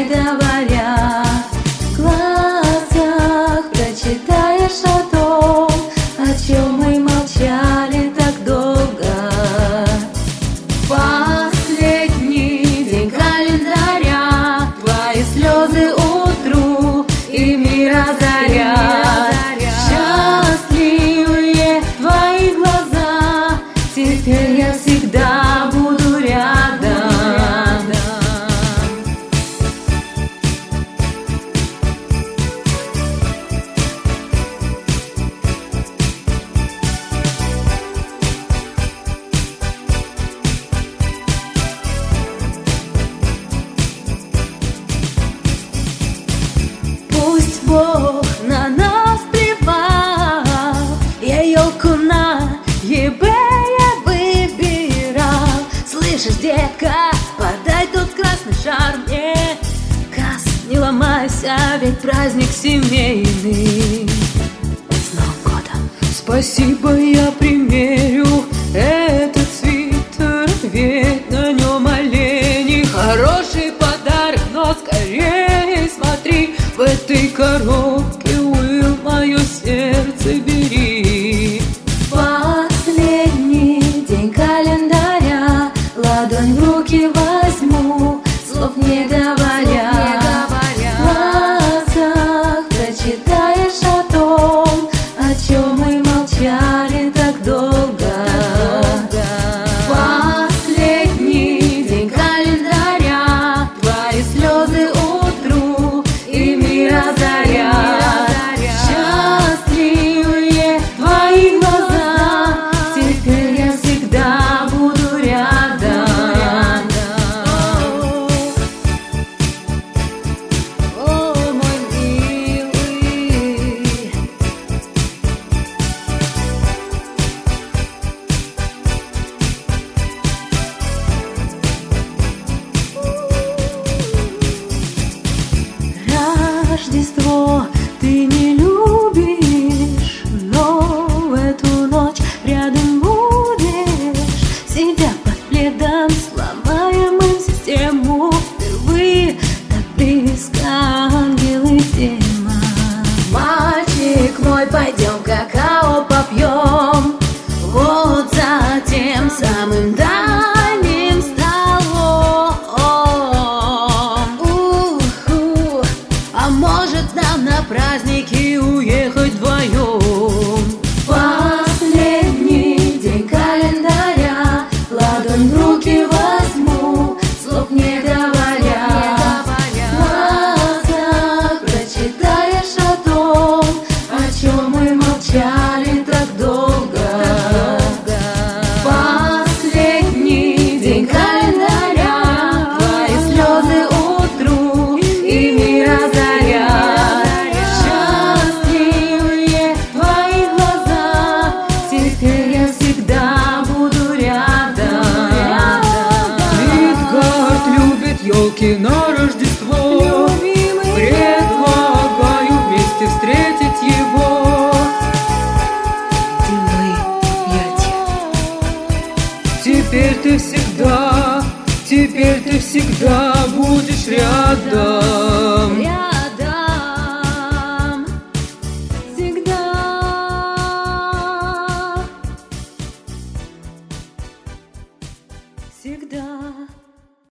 говоря, в глазах прочитаешь о том, о чем мы молчали так долго. Последний день календаря, твои слезы утру и мир озарят. Счастливые твои глаза, теперь я всегда буду рядом. Пусть Бог на нас плевал, я елку на eBay выбирал. Слышишь, детка, подай тут красный шар мне. Газ, не ломайся, ведь праздник семейный. С Новым годом! Спасибо, я примерю этот свитер, ведь на нем олени. Хороший подарок, но скорее смотри, в этой коробке, Уилл, мое сердце бери. Последний день календаря, ладонь в руки возьму, слов не говоря. В глазах прочитаешь о том, о чем мы молчали так долго. Последний день календаря, твои слезы утру и мир озарят. Счастливые твои глаза, теперь я всегда буду рядом. О, мой милый. Рождество ты не любишь, но в эту ночь рядом будешь, сидя под пледом, сломаемым систему. Впервые так близко ангел и демон. Мальчик мой, пойдем какао попьем, вот за тем самым дальним столом. А может нам на праздники уехать вдвоем? Последний день календаря, ладонь в руки возьму, слов не говоря. В глазах прочитаешь о том, о чем мы молчали так долго. Последний день календаря, твои слезы утру и мир озарят. Счастливые твои глаза, теперь я всегда буду рядом. Мидгард любит елки на Рождество. Предлагаю вместе встретить его. Теперь ты всегда будешь рядом.